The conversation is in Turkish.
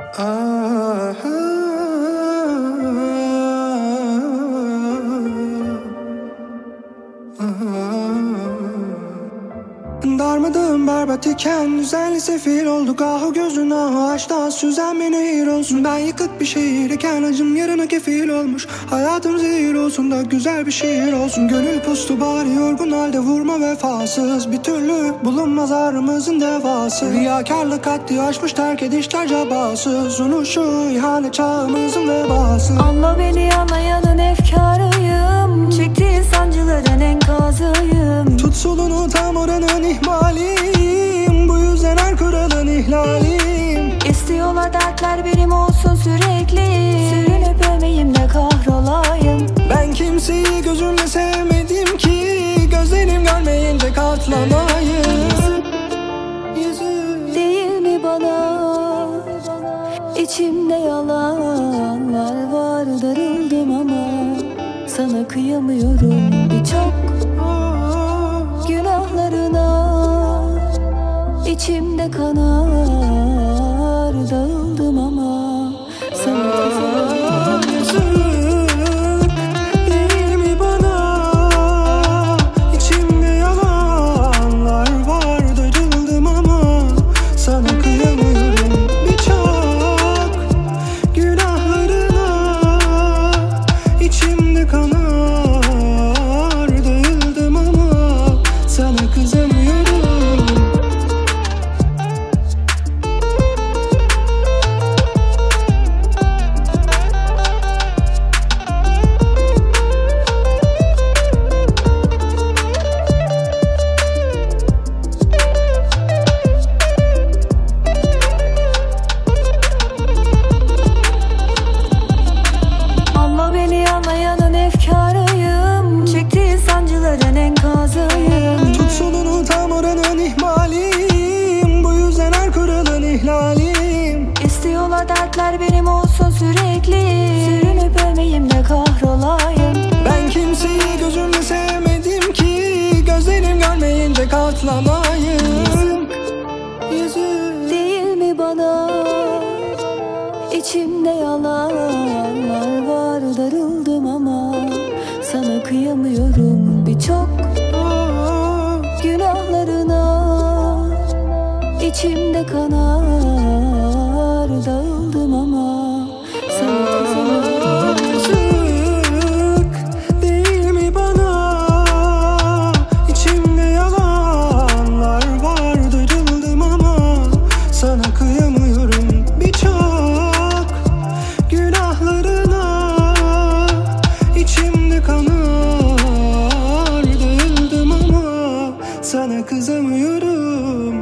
Ah, darmadağın berbat iken düzenli sefil olduk. Ah gözün ah aşktan süzen beni nehir olsun. Ben yıkık bir şehir iken acım yarına kefil olmuş. Hayatım zehir olsun da güzel bir şiir olsun. Gönül pustu bari yorgun halde vurma vefasız. Bir türlü bulunmaz ağrımızın devası. Riyakarlık haddi aşmış terk edişler cabası. Sunuşu ihanet çağımızın vebası. Anla beni anlayanın efkarıyım. Çektiğin sancıların enkazıyım. Tut solunu tam oranın ihmaliyim. Bu yüzden her kuralın ihlalim. İstiyorlar dertler benim olsun sürekli. Sürünüp ölmeyeyim de kahrolayım. Ben kimseyi gözümle sevmedim ki. Gözlerim görmeyince katlanayım. Değil mi bana? İçimde yalanlar var, darıldım ama sana kıyamıyorum birçok günahlarına. İçimde kanar, dağıldım ama sana kıyamıyorum. Değil mi bana? İçimde yalanlar var, darıldım ama sana kıyamıyorum birçok günahlarına. İçimde kanar, dağıldım ama sana kızamıyorum. Anla beni anlayanın efkarıyım. Çektiğin sancıların enkazıyım. Tut solunu tam oranın ihmaliyim. Bu yüzden her kuralın ihlalim. İstiyorlar dertler benim olsun sürekli. Sürünüp ölmeyeyim de kahrolayım. Ben kimseyi gözümle sevmedim ki. Gözlerim görmeyince katlanayım. Yazık Değil mi bana? İçimde yalanlar var, darıldım ama sana kıyamıyorum birçok günahlarına. İçimde kanar, dağıldım ama sana kıyamıyorum. yazık değil mi bana? İçimde yalanlar var, darıldım ama sana kıyamıyorum birçok günahlarına. İçimde kanar, dağıldım ama sana kızamıyorum.